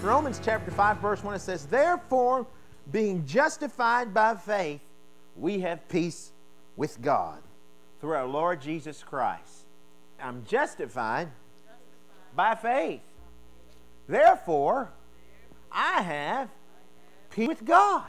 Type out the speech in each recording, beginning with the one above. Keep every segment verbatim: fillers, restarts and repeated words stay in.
Romans chapter five, verse one, it says, therefore, being justified by faith, we have peace with God through our Lord Jesus Christ. I'm justified by faith. Therefore, I have peace with God.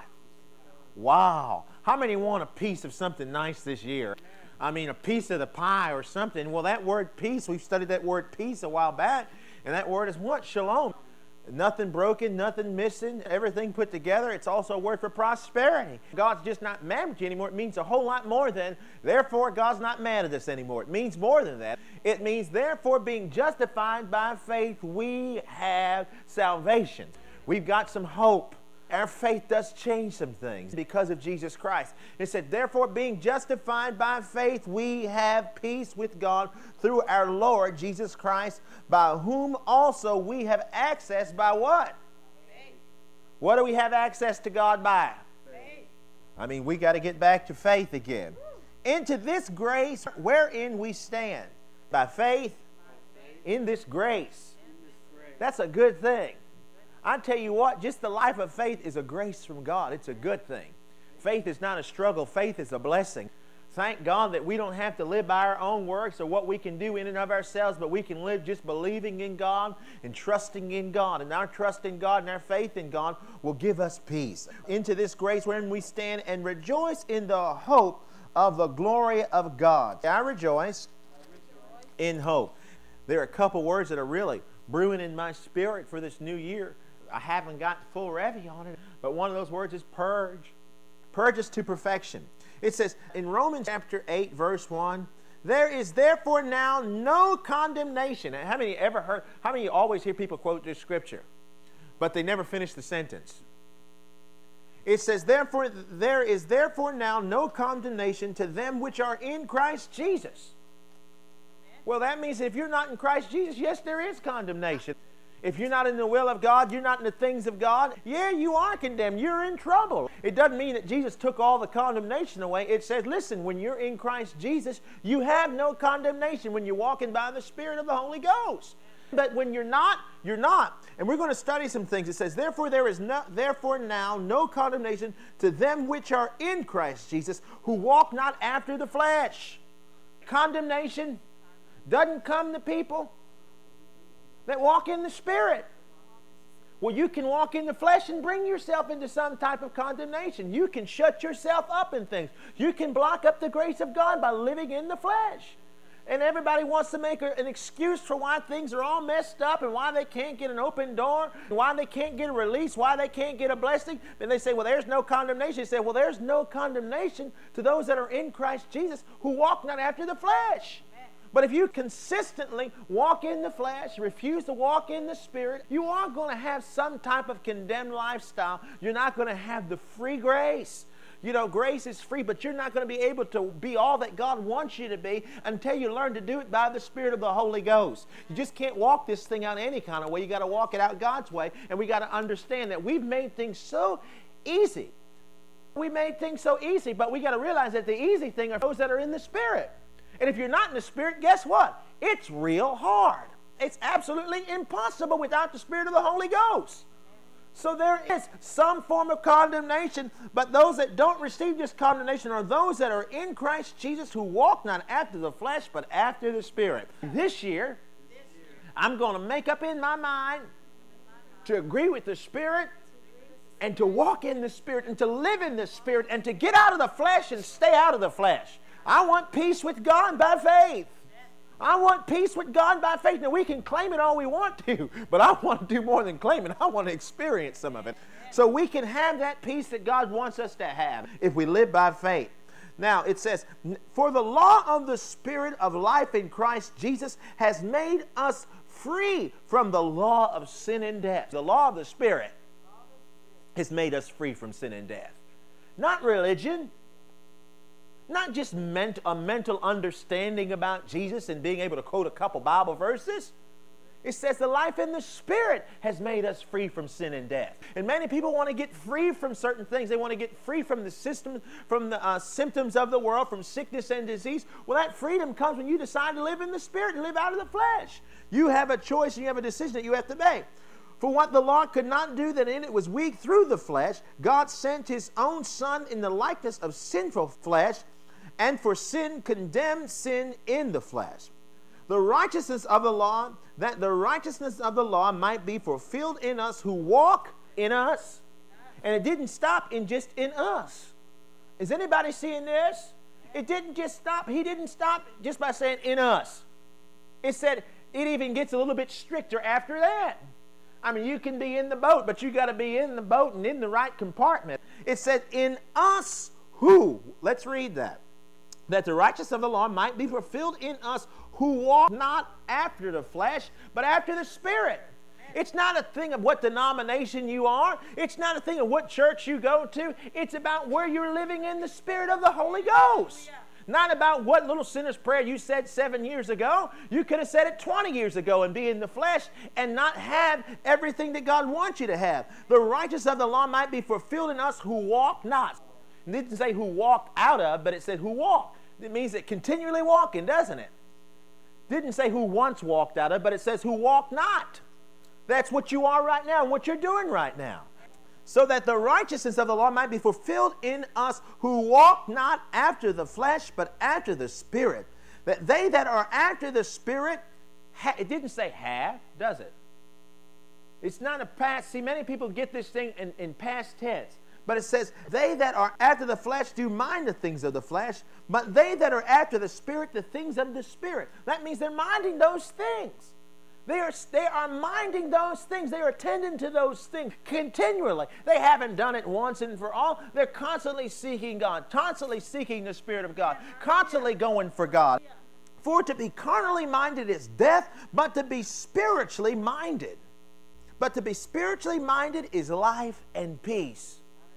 Wow. How many want a piece of something nice this year? I mean, a piece of the pie or something. Well, that word peace, we've studied that word peace a while back, and that word is what? Shalom. Nothing broken, nothing missing, everything put together. It's also a word for prosperity. God's just not mad with you anymore. It means a whole lot more than, therefore, God's not mad at us anymore. It means more than that. It means, therefore, being justified by faith, we have salvation. We've got some hope. Our faith does change some things because of Jesus Christ. It said, therefore, being justified by faith, we have peace with God through our Lord Jesus Christ, by whom also we have access by what? Faith. What do we have access to God by? Faith. I mean, we got to get back to faith again. Woo. Into this grace wherein we stand. By faith, by faith. In this grace. In this grace. That's a good thing. I tell you what, just the life of faith is a grace from God. It's a good thing. Faith is not a struggle. Faith is a blessing. Thank God that we don't have to live by our own works or what we can do in and of ourselves, but we can live just believing in God and trusting in God. And our trust in God and our faith in God will give us peace. Into this grace wherein we stand and rejoice in the hope of the glory of God. I rejoice in hope. There are a couple words that are really brewing in my spirit for this new year. I haven't got full revy on it, but one of those words is purge. Purge us to perfection. It says in Romans chapter eight, verse one, there is therefore now no condemnation. How many ever heard, how many of you always hear people quote this scripture, but they never finish the sentence? It says, therefore, there is therefore now no condemnation to them which are in Christ Jesus. Well, that means if you're not in Christ Jesus, yes, there is condemnation. If you're not in the will of God, you're not in the things of God, yeah, you are condemned. You're in trouble. It doesn't mean that Jesus took all the condemnation away. It says, listen, when you're in Christ Jesus, you have no condemnation when you're walking by the Spirit of the Holy Ghost. But when you're not, you're not. And we're going to study some things. It says, therefore there is no, therefore now no condemnation to them which are in Christ Jesus, who walk not after the flesh. Condemnation doesn't come to people that walk in the Spirit. Well, you can walk in the flesh and bring yourself into some type of condemnation. You can shut yourself up in things. You can block up the grace of God by living in the flesh. And everybody wants to make a, an excuse for why things are all messed up and why they can't get an open door, why they can't get a release, why they can't get a blessing. And they say, well, there's no condemnation. They say, well, there's no condemnation to those that are in Christ Jesus who walk not after the flesh. But if you consistently walk in the flesh, refuse to walk in the Spirit, you are going to have some type of condemned lifestyle. You're not going to have the free grace. You know, grace is free, but you're not going to be able to be all that God wants you to be until you learn to do it by the Spirit of the Holy Ghost. You just can't walk this thing out any kind of way. You got to walk it out God's way, and we got to understand that we've made things so easy. We made things so easy, but we got to realize that the easy thing are those that are in the Spirit. And if you're not in the Spirit, guess what? It's real hard. It's absolutely impossible without the Spirit of the Holy Ghost. So there is some form of condemnation, but those that don't receive this condemnation are those that are in Christ Jesus who walk not after the flesh, but after the Spirit. This year, I'm going to make up in my mind to agree with the Spirit and to walk in the Spirit and to live in the Spirit and to get out of the flesh and stay out of the flesh. I want peace with God by faith. I want peace with God by faith. Now, we can claim it all we want to, but I want to do more than claim it. I want to experience some of it. So we can have that peace that God wants us to have if we live by faith. Now, it says, for the law of the Spirit of life in Christ Jesus has made us free from the law of sin and death. The law of the Spirit has made us free from sin and death. Not religion. Not just ment a mental understanding about Jesus and being able to quote a couple Bible verses. It says the life in the Spirit has made us free from sin and death. And many people want to get free from certain things. They want to get free from the system, from the uh, symptoms of the world, from sickness and disease. Well, that freedom comes when you decide to live in the Spirit and live out of the flesh. You have a choice and you have a decision that you have to make. For what the law could not do, that in it was weak through the flesh, God sent his own Son in the likeness of sinful flesh, and for sin condemned sin in the flesh. The righteousness of the law, that the righteousness of the law might be fulfilled in us who walk in us. And it didn't stop in just in us. Is anybody seeing this? It didn't just stop. He didn't stop just by saying in us. It said it even gets a little bit stricter after that. I mean, you can be in the boat, but you got to be in the boat and in the right compartment. It said, in us who, let's read that, that the righteousness of the law might be fulfilled in us who walk not after the flesh, but after the Spirit. It's not a thing of what denomination you are. It's not a thing of what church you go to. It's about where you're living in the Spirit of the Holy Ghost. Not about what little sinner's prayer you said seven years ago. You could have said it twenty years ago and be in the flesh and not have everything that God wants you to have. The righteousness of the law might be fulfilled in us who walk not. It didn't say who walk out of, but it said who walk. It means that continually walking, doesn't it? It didn't say who once walked out of, but it says who walk not. That's what you are right now and what you're doing right now. So that the righteousness of the law might be fulfilled in us who walk not after the flesh, but after the Spirit. That they that are after the Spirit, ha- it didn't say have, does it? It's not a past. See, many people get this thing in, in past tense. But it says, they that are after the flesh do mind the things of the flesh, but they that are after the Spirit, the things of the Spirit. That means they're minding those things. They are, they are minding those things. They are attending to those things continually. They haven't done it once and for all. They're constantly seeking God, constantly seeking the Spirit of God, constantly going for God. For to be carnally minded is death, but to be spiritually minded. But to be spiritually minded is life and peace.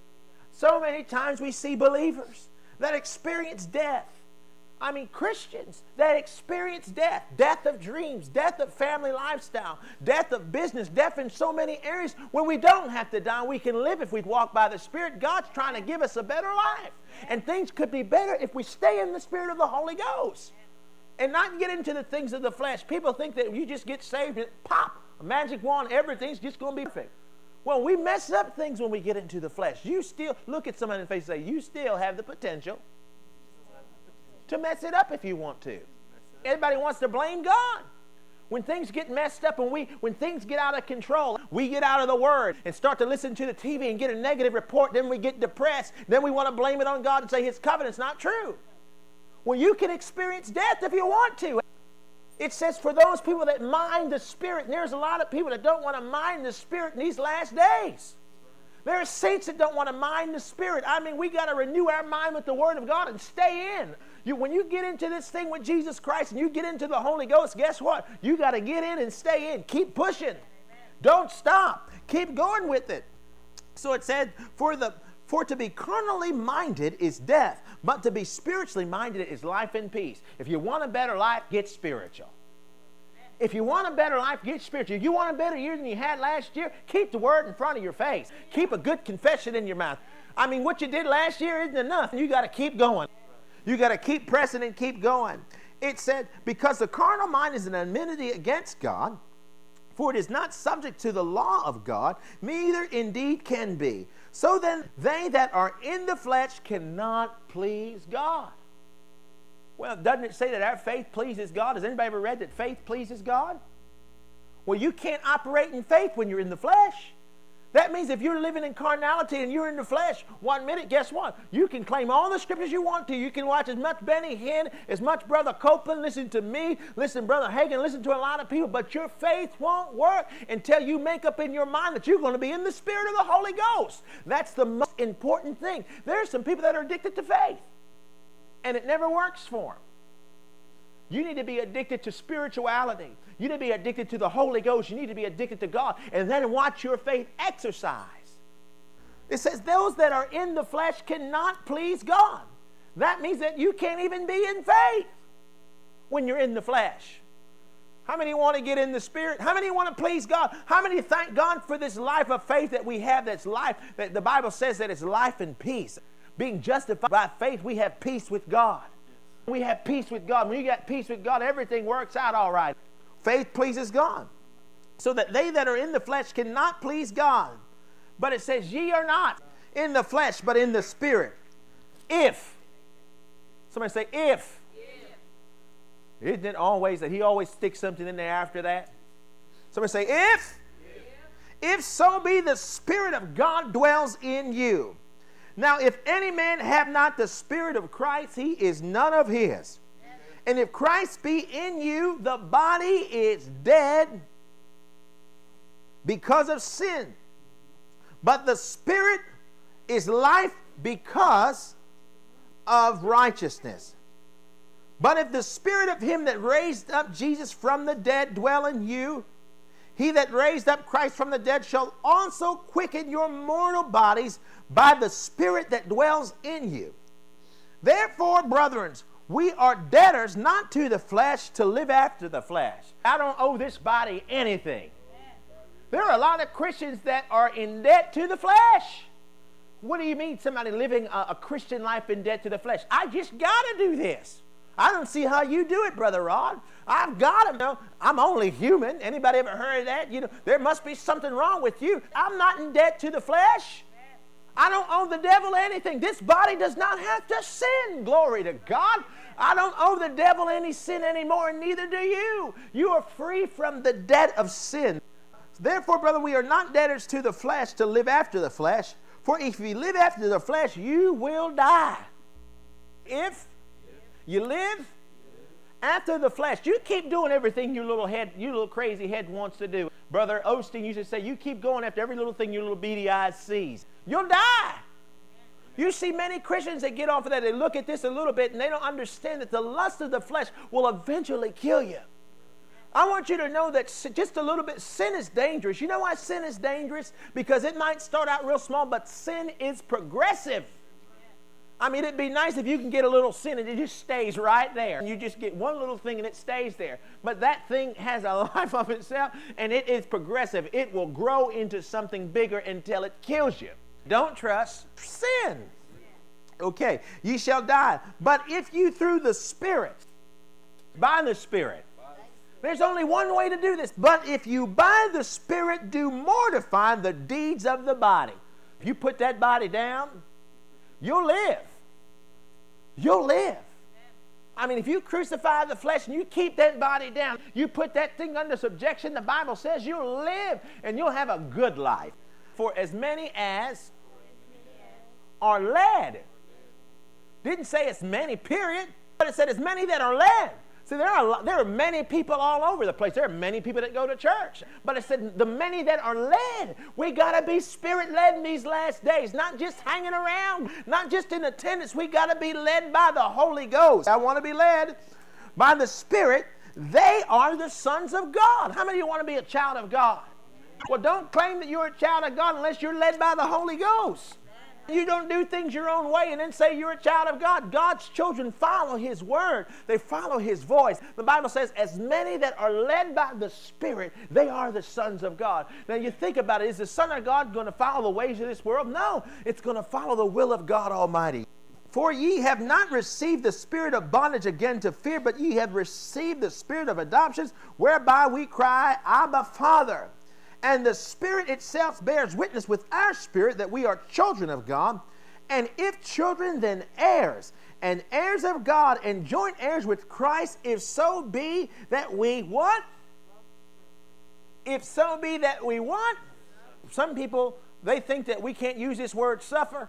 So many times we see believers that experience death. I mean, Christians that experience death, death of dreams, death of family lifestyle, death of business, death in so many areas where we don't have to die. We can live if we walk by the Spirit. God's trying to give us a better life. And things could be better if we stay in the Spirit of the Holy Ghost and not get into the things of the flesh. People think that you just get saved and pop, a magic wand, everything's just going to be perfect. Well, we mess up things when we get into the flesh. You still, look at somebody in the face and say, you still have the potential to mess it up if you want to. Everybody wants to blame God. When things get messed up and we, when things get out of control, we get out of the Word and start to listen to the T V and get a negative report, then we get depressed, then we want to blame it on God and say His covenant's not true. Well, you can experience death if you want to. It says for those people that mind the Spirit, and there's a lot of people that don't want to mind the Spirit in these last days. There are saints that don't want to mind the Spirit. I mean, we got to renew our mind with the Word of God and stay in. You, when you get into this thing with Jesus Christ and you get into the Holy Ghost, guess what? You got to get in and stay in. Keep pushing. Amen. Don't stop. Keep going with it. So it said, for the for to be carnally minded is death, but to be spiritually minded is life and peace. If you want a better life, get spiritual. If you want a better life, get spiritual. If you want a better year than you had last year, keep the Word in front of your face. Keep a good confession in your mouth. I mean, what you did last year isn't enough. You got to keep going. You got to keep pressing and keep going. It said, because the carnal mind is an enmity against God, for it is not subject to the law of God, neither indeed can be. So then, they that are in the flesh cannot please God. Well, doesn't it say that our faith pleases God? Has anybody ever read that faith pleases God? Well, you can't operate in faith when you're in the flesh. That means if you're living in carnality and you're in the flesh, one minute, guess what? You can claim all the scriptures you want to. You can watch as much Benny Hinn, as much Brother Copeland, listen to me, listen to Brother Hagin, listen to a lot of people, but your faith won't work until you make up in your mind that you're going to be in the Spirit of the Holy Ghost. That's the most important thing. There are some people that are addicted to faith, and it never works for them. You need to be addicted to spirituality. You need to be addicted to the Holy Ghost. You need to be addicted to God. And then watch your faith exercise. It says those that are in the flesh cannot please God. That means that you can't even be in faith when you're in the flesh. How many want to get in the Spirit? How many want to please God? How many thank God for this life of faith that we have, that's life, that the Bible says that it's life and peace. Being justified by faith, we have peace with God. We have peace with God. When you got peace with God, everything works out all right. Faith pleases God. so that they that are in the flesh cannot please God. But it says, ye are not in the flesh, but in the Spirit. If. Somebody say, if. if. Isn't it always that he always sticks something in there after that? Somebody say, if. If, if so be the Spirit of God dwells in you. Now, if any man have not the Spirit of Christ, he is none of his. And if Christ be in you, the body is dead because of sin. But the Spirit is life because of righteousness. But if the Spirit of him that raised up Jesus from the dead dwell in you, he that raised up Christ from the dead shall also quicken your mortal bodies by the Spirit that dwells in you. Therefore, brethren, we are debtors not to the flesh to live after the flesh. I don't owe this body anything. There are a lot of Christians that are in debt to the flesh. What do you mean somebody living a, a Christian life in debt to the flesh? I just got to do this. I don't see how you do it, Brother Rod. I've got to know. I'm only human. Anybody ever heard of that? You know, there must be something wrong with you. I'm not in debt to the flesh. I don't owe the devil anything. This body does not have to sin. Glory to God. I don't owe the devil any sin anymore, and neither do you. You are free from the debt of sin. Therefore, brother, we are not debtors to the flesh to live after the flesh. For if you live after the flesh, you will die. If you live after the flesh, you keep doing everything your little head, your little crazy head wants to do. Brother Osteen used to say, you keep going after every little thing your little beady eyes sees. You'll die. You see many Christians that get off of that, they look at this a little bit and they don't understand that the lust of the flesh will eventually kill you. I want you to know that just a little bit, sin is dangerous. You know why sin is dangerous? Because it might start out real small, but sin is progressive. I mean, it'd be nice if you can get a little sin and it just stays right there. And you just get one little thing and it stays there. But that thing has a life of itself and it is progressive. It will grow into something bigger until it kills you. Don't trust sin. Okay, ye shall die. But if you through the Spirit, by the Spirit, there's only one way to do this. But if you by the Spirit do mortify the deeds of the body. If you put that body down, you'll live. You'll live. I mean, if you crucify the flesh and you keep that body down, you put that thing under subjection, the Bible says you'll live and you'll have a good life. For as many as are led. Didn't say as many, period, but it said as many that are led. See, there are, there are many people all over the place. There are many people that go to church. But it said the many that are led. We got to be Spirit-led in these last days. Not just hanging around. Not just in attendance. We got to be led by the Holy Ghost. I want to be led by the Spirit. They are the sons of God. How many of you want to be a child of God? Well, don't claim that you're a child of God unless you're led by the Holy Ghost. You don't do things your own way and then say you're a child of God. God's children follow His word. They follow His voice. The Bible says, as many that are led by the Spirit, they are the sons of God. Now you think about it. Is the Son of God going to follow the ways of this world? No. It's going to follow the will of God Almighty. For ye have not received the spirit of bondage again to fear, but ye have received the spirit of adoptions, whereby we cry, Abba, Father. And the Spirit itself bears witness with our spirit that we are children of God. And if children, then heirs, and heirs of God, and joint heirs with Christ, if so be that we what? If so be that we what? Some people, they think that we can't use this word suffer.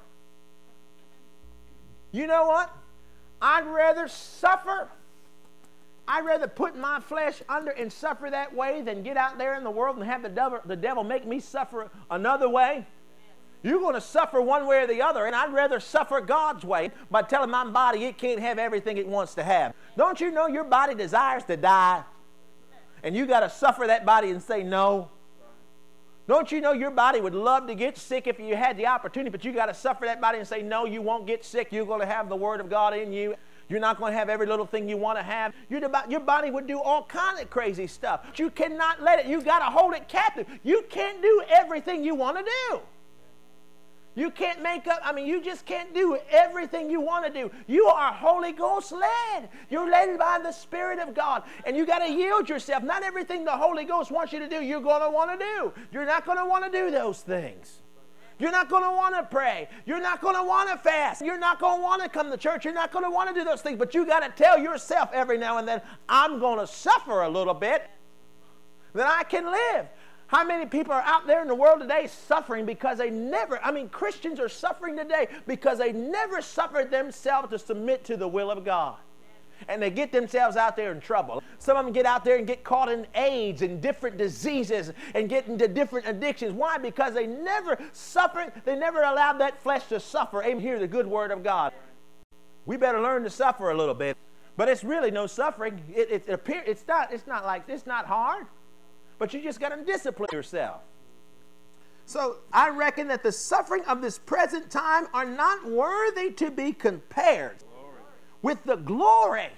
You know what? I'd rather suffer. I'd rather put my flesh under and suffer that way than get out there in the world and have the devil, the devil make me suffer another way. You're going to suffer one way or the other, and I'd rather suffer God's way by telling my body it can't have everything it wants to have. Don't you know your body desires to die? And you got to suffer that body and say no. Don't you know your body would love to get sick if you had the opportunity, but you got to suffer that body and say no, you won't get sick. You're going to have the Word of God in you. You're not going to have every little thing you want to have. You're about, your body would do all kind of crazy stuff. But you cannot let it. You got to hold it captive. You can't do everything you want to do. You can't make up, I mean, you just can't do everything you want to do. You are Holy Ghost led. You're led by the Spirit of God. And you got to yield yourself. Not everything the Holy Ghost wants you to do, you're going to want to do. You're not going to want to do those things. You're not going to want to pray. You're not going to want to fast. You're not going to want to come to church. You're not going to want to do those things. But you got to tell yourself every now and then, I'm going to suffer a little bit, then I can live. How many people are out there in the world today suffering because they never, I mean, Christians are suffering today because they never suffered themselves to submit to the will of God. And they get themselves out there in trouble. Some of them get out there and get caught in AIDS and different diseases and get into different addictions. Why? Because they never suffered, they never allowed that flesh to suffer. Amen. Hear the good word of God. We better learn to suffer a little bit. But it's really no suffering. It, it, it appear, it's not, it's not like, it's not hard. But you just got to discipline yourself. So I reckon that the suffering of this present time are not worthy to be compared glory. With the glory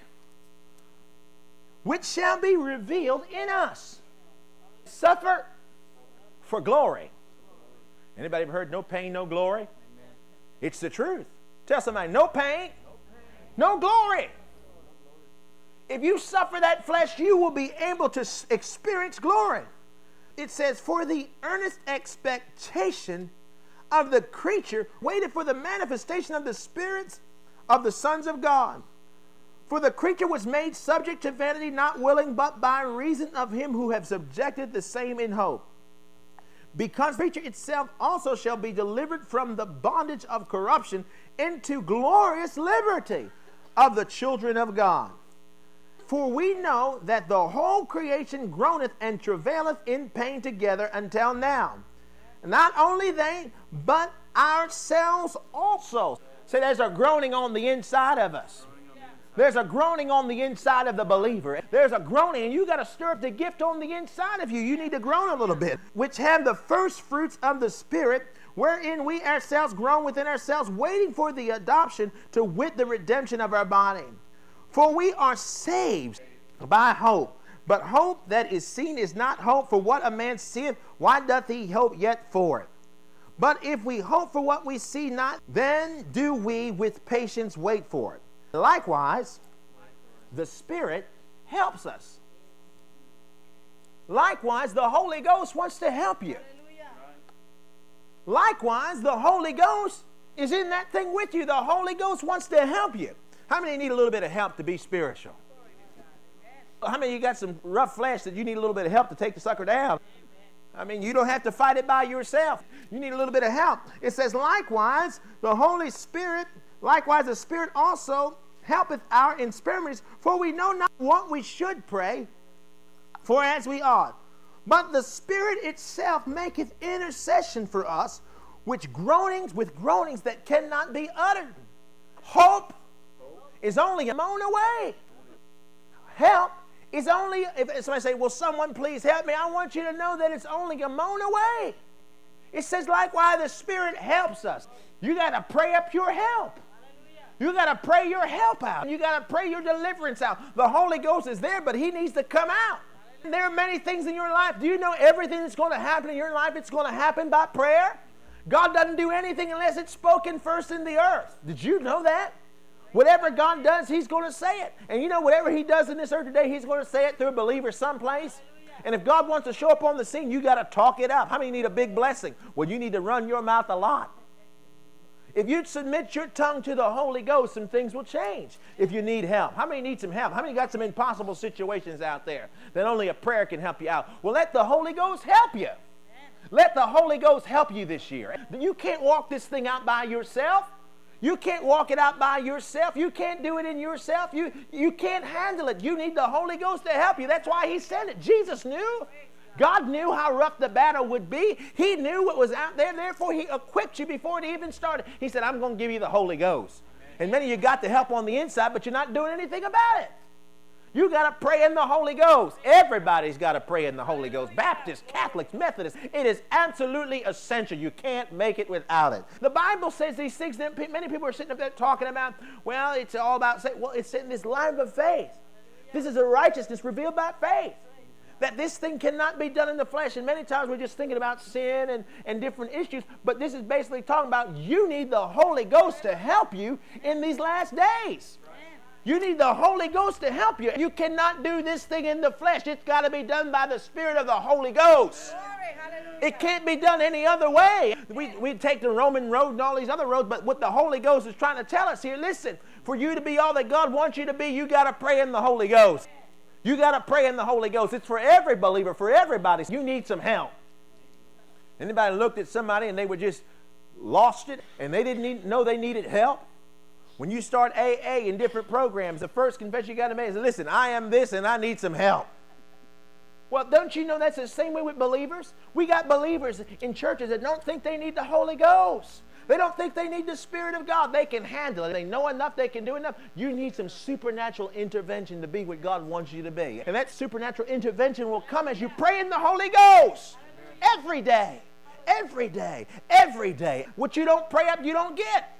which shall be revealed in us. Suffer for glory. Anybody ever heard no pain, no glory? Amen. It's the truth. Tell somebody, no pain, no, pain. no glory. If you suffer that flesh, you will be able to experience glory. It says, for the earnest expectation of the creature waited for the manifestation of the spirits of the sons of God. For the creature was made subject to vanity, not willing, but by reason of him who have subjected the same in hope. Because the creature itself also shall be delivered from the bondage of corruption into glorious liberty of the children of God. For we know that the whole creation groaneth and travaileth in pain together until now. Not only they, but ourselves also. So there's a groaning on the inside of us. There's a groaning on the inside of the believer. There's a groaning, and you got to stir up the gift on the inside of you. You need to groan a little bit. Which have the first fruits of the Spirit, wherein we ourselves groan within ourselves, waiting for the adoption, to wit the redemption of our body. For we are saved by hope. But hope that is seen is not hope. For what a man seeth, why doth he hope yet for it? But if we hope for what we see not, then do we with patience wait for it. Likewise, the Spirit helps us. Likewise, the Holy Ghost wants to help you. Likewise, the Holy Ghost is in that thing with you. The Holy Ghost wants to help you. How many need a little bit of help to be spiritual? How many of you got some rough flesh that you need a little bit of help to take the sucker down? I mean, you don't have to fight it by yourself. You need a little bit of help. It says, likewise, the Holy Spirit, likewise the Spirit also helpeth our infirmities, for we know not what we should pray for as we ought. But the Spirit itself maketh intercession for us, which groanings with groanings that cannot be uttered. Hope is only a moan away. Help is only, if somebody say, will someone please help me? I want you to know that it's only a moan away. It says, likewise, the Spirit helps us. You got to pray up your help. You got to pray your help out. You got to pray your deliverance out. The Holy Ghost is there, but he needs to come out. There are many things in your life. Do you know everything that's going to happen in your life, it's going to happen by prayer? God doesn't do anything unless it's spoken first in the earth. Did you know that? Whatever God does, he's going to say it. And you know, whatever he does in this earth today, he's going to say it through a believer someplace. And if God wants to show up on the scene, you got to talk it up. How many need a big blessing? Well, you need to run your mouth a lot. If you submit your tongue to the Holy Ghost, some things will change. If you need help. How many need some help? How many got some impossible situations out there that only a prayer can help you out? Well, let the Holy Ghost help you. Let the Holy Ghost help you this year. You can't walk this thing out by yourself. You can't walk it out by yourself. You can't do it in yourself. You, you can't handle it. You need the Holy Ghost to help you. That's why he sent it. Jesus knew. God knew how rough the battle would be. He knew what was out there. Therefore, he equipped you before it even started. He said, I'm going to give you the Holy Ghost. And many of you got the help on the inside, but you're not doing anything about it. You got to pray in the Holy Ghost. Everybody's got to pray in the Holy Ghost. Baptists, Catholics, Methodists. It is absolutely essential. You can't make it without it. The Bible says these things that many people are sitting up there talking about. Well, it's all about, well, it's in this life of faith. This is a righteousness revealed by faith. that this thing cannot be done in the flesh. And many times we're just thinking about sin and, and different issues, but this is basically talking about you need the Holy Ghost to help you in these last days. You need the Holy Ghost to help you. You cannot do this thing in the flesh. It's got to be done by the Spirit of the Holy Ghost. It can't be done any other way. We, we take the Roman road and all these other roads, but what the Holy Ghost is trying to tell us here, listen, for you to be all that God wants you to be, you got to pray in the Holy Ghost. You got to pray in the Holy Ghost. It's for every believer, for everybody. You need some help. Anybody looked at somebody and they were just lost it and they didn't need, know they needed help? When you start A A in different programs, the first confession you got to make is, listen, I am this and I need some help. Well, don't you know that's the same way with believers? We got believers in churches that don't think they need the Holy Ghost. They don't think they need the Spirit of God. They can handle it. They know enough. They can do enough. You need some supernatural intervention to be what God wants you to be. And that supernatural intervention will come as you pray in the Holy Ghost. Every day. Every day. Every day. What you don't pray up, you don't get.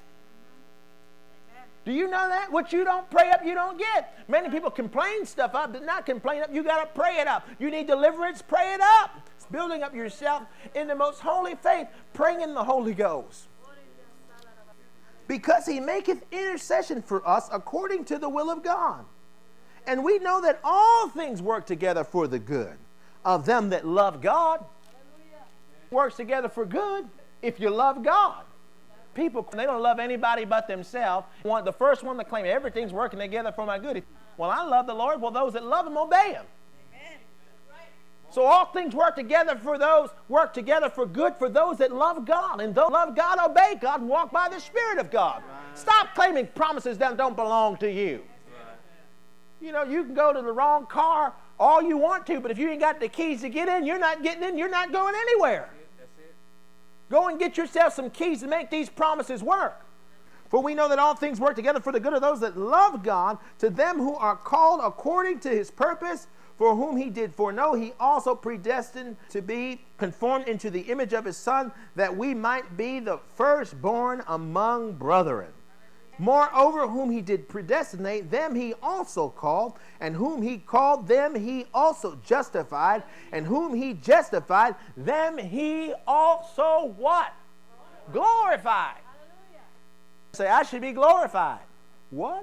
Do you know that? What you don't pray up, you don't get. Many people complain stuff up, but not complain up. You got to pray it up. You need deliverance, pray it up. It's building up yourself in the most holy faith, praying in the Holy Ghost. Because he maketh intercession for us according to the will of God. And we know that all things work together for the good of them that love God. Works together for good if you love God. People, they don't love anybody but themselves. One, the first one to claim everything's working together for my good. Well, I love the Lord. Well, those that love him obey him. Amen. So all things work together for those, work together for good for those that love God. And those that love God, obey God and walk by the Spirit of God. Right. Stop claiming promises that don't belong to you. Right. You know, you can go to the wrong car all you want to, but if you ain't got the keys to get in, you're not getting in, you're not going anywhere. Go and get yourself some keys to make these promises work. For we know that all things work together for the good of those that love God, to them who are called according to his purpose, for whom he did foreknow, he also predestined to be conformed into the image of his Son, that we might be the firstborn among brethren. Moreover, whom he did predestinate, them he also called, and whom he called, them he also justified, and whom he justified, them he also what? Glorified. Say, I should be glorified. What?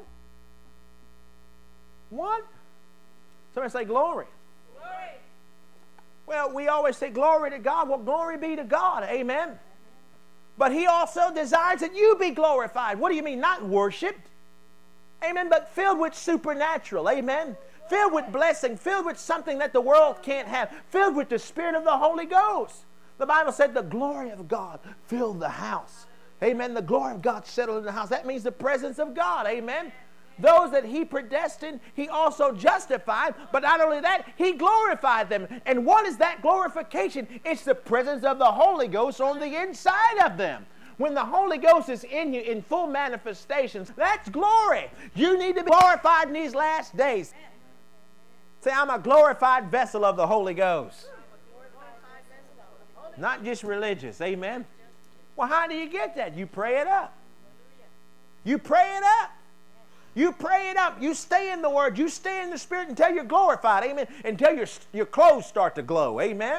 What? Somebody say glory. Glory. Well, we always say glory to God. Well, glory be to God. Amen. But he also desires that you be glorified. What do you mean? Not worshipped. Amen. But filled with supernatural. Amen. Filled with blessing. Filled with something that the world can't have. Filled with the Spirit of the Holy Ghost. The Bible said the glory of God filled the house. Amen. The glory of God settled in the house. That means the presence of God. Amen. Those that he predestined, he also justified. But not only that, he glorified them. And what is that glorification? It's the presence of the Holy Ghost on the inside of them. When the Holy Ghost is in you in full manifestations, that's glory. You need to be glorified in these last days. Say, I'm a glorified vessel of the Holy Ghost. Not just religious. Amen. Well, how do you get that? You pray it up. You pray it up. You pray it up. You stay in the Word. You stay in the Spirit until you're glorified. Amen. Until your, your clothes start to glow. Amen.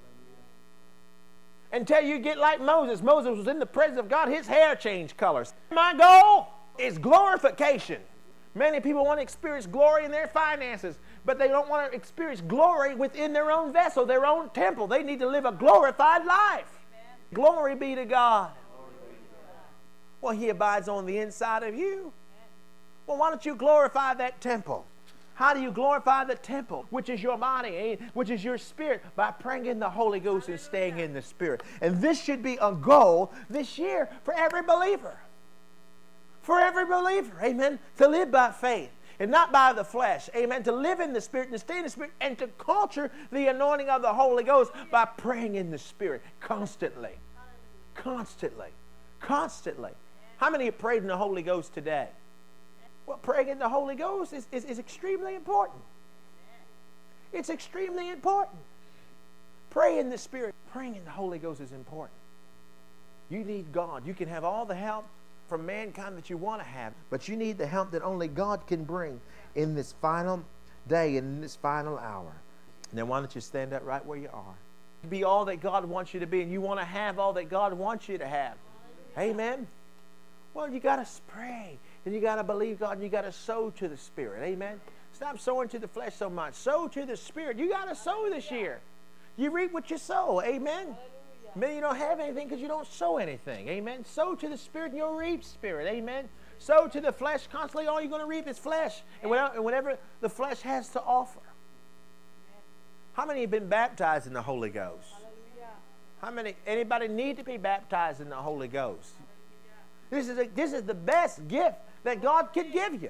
Until you get like Moses. Moses was in the presence of God. His hair changed colors. My goal is glorification. Many people want to experience glory in their finances, but they don't want to experience glory within their own vessel, their own temple. They need to live a glorified life. Amen. Glory be to God. Well, he abides on the inside of you. Well, why don't you glorify that temple? How do you glorify the temple, which is your body, which is your spirit? By praying in the Holy Ghost and staying in the Spirit. And this should be a goal this year for every believer. For every believer, amen, to live by faith and not by the flesh, amen, to live in the Spirit and to stay in the Spirit and to culture the anointing of the Holy Ghost by praying in the Spirit constantly, constantly, constantly. How many have prayed in the Holy Ghost today? Well, praying in the Holy Ghost is, is, is extremely important. It's extremely important. Pray in the Spirit. Praying in the Holy Ghost is important. You need God. You can have all the help from mankind that you want to have, but you need the help that only God can bring in this final day and in this final hour. Now, why don't you stand up right where you are? Be all that God wants you to be, and you want to have all that God wants you to have. Amen? Well, you got to pray, and you got to believe God, and you got to sow to the Spirit. Amen? Stop sowing to the flesh so much. Sow to the Spirit. You got to sow this year. You reap what you sow. Amen? Maybe you don't have anything because you don't sow anything. Amen? Sow to the Spirit, and you'll reap Spirit. Amen? Sow to the flesh constantly, all you're going to reap is flesh. And whatever the flesh has to offer. How many have been baptized in the Holy Ghost? How many, anybody need to be baptized in the Holy Ghost? This is, a, this is the best gift that God can give you.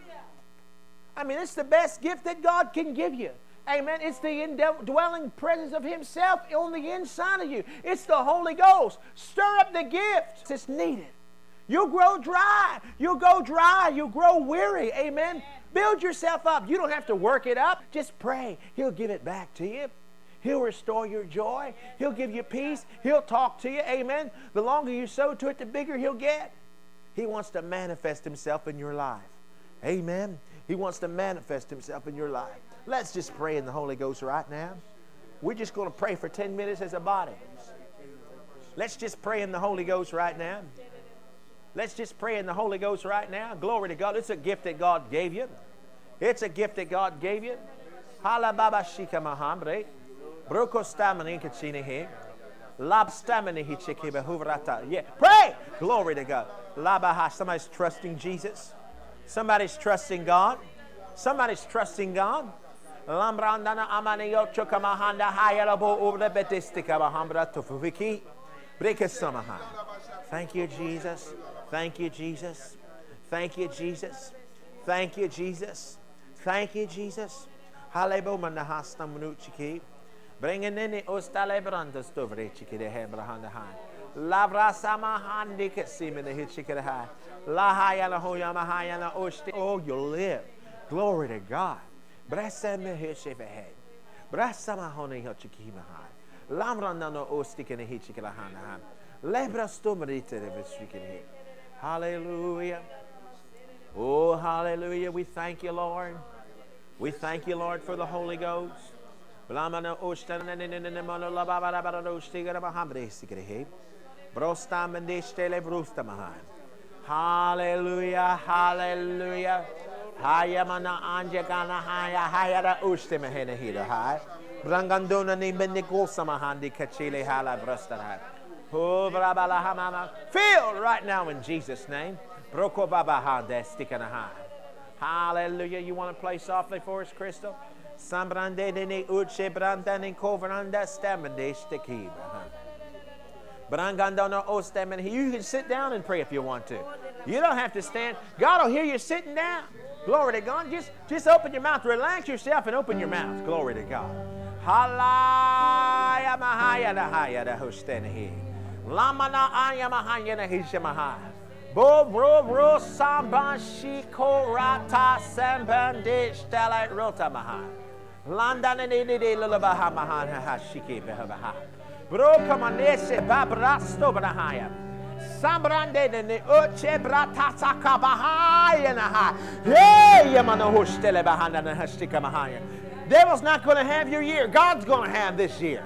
I mean, it's the best gift that God can give you. Amen. It's the indwelling presence of Himself on the inside of you. It's the Holy Ghost. Stir up the gift. It's needed. You'll grow dry. You'll go dry. You'll grow weary. Amen. Build yourself up. You don't have to work it up. Just pray. He'll give it back to you. He'll restore your joy. He'll give you peace. He'll talk to you. Amen. The longer you sow to it, the bigger He'll get. He wants to manifest Himself in your life. Amen. He wants to manifest Himself in your life. Let's just pray in the Holy Ghost right now. We're just going to pray for ten minutes as a body. Let's just pray in the Holy Ghost right now. Let's just pray in the Holy Ghost right now. Glory to God. It's a gift that God gave you. It's a gift that God gave you. Halababa shika mahambre. Broko stamani kachine he. Lab stamani hichiki behuvrata. Yeah. Pray. Glory to God. Labaha. Somebody's trusting Jesus. Somebody's trusting God. Somebody's trusting God. Lambrandana amaniyo chukamahanda hayalabo ubre betistika bahambra tufuviki. Brekasamaha. Thank you, Jesus. Thank you, Jesus. Thank you, Jesus. Thank you, Jesus. Thank you, Jesus. Halebo manahasta munuchiki. Bring in any ostalebranda stovrechiki de hebrahanda hai. Lavra samahandi kasim in the hitchikahai. Lahayana hoyamahayana osti. Oh, you live. Glory to God. Brasame hishevehe. Brasamahoni hochikimahai. Lamrandano ostik in the hitchikahana. Hallelujah. Oh, hallelujah. We thank you, Lord. We thank you, Lord, for the Holy Ghost. Hallelujah. Hallelujah. Hayamana anjagana haya hayara ustemahena hida hai. Brangandona ni beniko samahandi kachile hala brastara. Feel right now in Jesus' name. Hallelujah. You want to play softly for us, Crystal? You can sit down and pray if you want to. You don't have to stand. God will hear you sitting down. Glory to God. Just, just open your mouth. Relax yourself and open your mouth. Glory to God. Lamana ayamahayana hishamaha. Bo bro bro samban shiko rata sambande stala rota maha. Landana ne ne lulabaha mahana hashiki behabaha. Bro kamanese babrasto brahaya. Sambrande ne uche brata sakabahaya naha. Hey yamana hostele bahana na hashika mahaya. Devil's not going to have your year. God's going to have this year.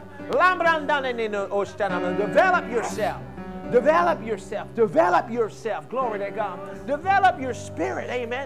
Develop yourself. Develop yourself. Develop yourself. Glory to God. Develop your spirit. Amen.